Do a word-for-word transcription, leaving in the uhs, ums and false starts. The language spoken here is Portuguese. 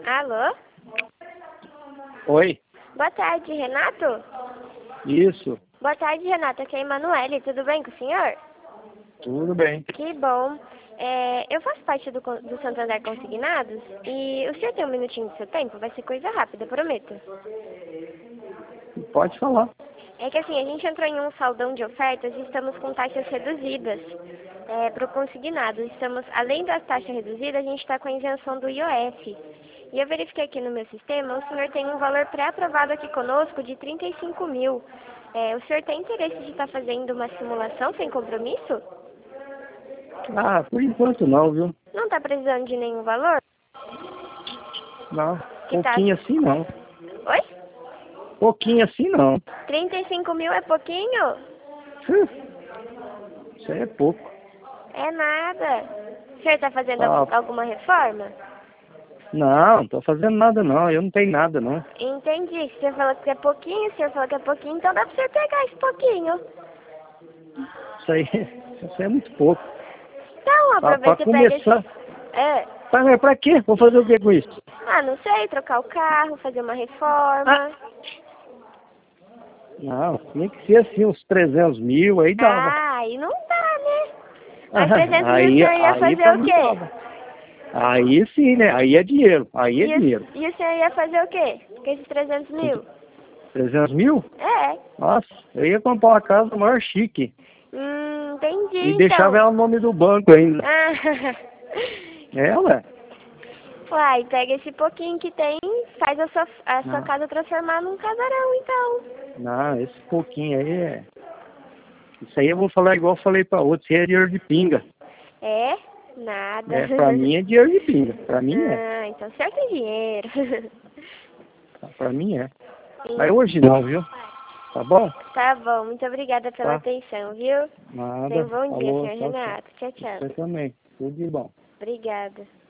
Alô? Oi? Boa tarde, Renato? Isso. Boa tarde, Renato. Aqui é a Emanuele. Tudo bem com o senhor? Tudo bem. Que bom. É, eu faço parte do, con- do Santander Consignados e o senhor tem um minutinho do seu tempo? Vai ser coisa rápida, prometo. Pode falar. É que assim, a gente entrou em um saldão de ofertas e estamos com taxas reduzidas é, para o consignado. Estamos, além das taxas reduzidas, a gente está com a isenção do I O F. E eu verifiquei aqui no meu sistema, o senhor tem um valor pré-aprovado aqui conosco de trinta e cinco mil. É, o senhor tem interesse de estar fazendo uma simulação sem compromisso? Ah, por enquanto não, viu? Não está precisando de nenhum valor? Não. Que tá... Pouquinho assim não. Oi? Pouquinho assim não. trinta e cinco mil é pouquinho? Isso aí é pouco. É nada. O senhor está fazendo Ah, algum- alguma reforma? não, não tô fazendo nada não. Eu não tenho nada não. Entendi. O senhor falou que é pouquinho, o senhor falou que é pouquinho, então dá para o senhor pegar esse pouquinho. Isso aí, isso aí é muito pouco. Então, Pra, pra aproveita e pega esse... começar. É. Pra, pra quê? Vou fazer o que com isso? Ah, não sei, trocar o carro, fazer uma reforma. Ah. Não, tinha que ser assim, uns trezentos mil, aí dava. Ah, aí não dá, né? Mas trezentos mil o aí, senhor ia aí fazer pra o mim quê? dava. Aí sim, né? Aí é dinheiro. Aí é E o, dinheiro. e o senhor ia fazer o quê com esses trezentos mil? trezentos mil? É. Nossa, eu ia comprar uma casa maior chique. Hum, entendi, E então. deixava ela no nome do banco ainda. Ah, É, ué. uai, pega esse pouquinho que tem, faz a sua, a sua Não, casa transformar num casarão, então. não, esse pouquinho aí é... Isso aí eu vou falar igual eu falei pra outro, isso aí é dinheiro de pinga. É? Nada. É, pra mim é dinheiro de pinga. Pra mim é. Ah, então o senhor tem dinheiro. Pra mim é. Mas hoje não, viu? Tá bom? Tá bom, muito obrigada pela Tá. atenção, viu? Nada. Tenha um bom dia, Falou, senhor tchau, tchau. Renato. Tchau, tchau. Você também. Tudo de bom. Obrigada.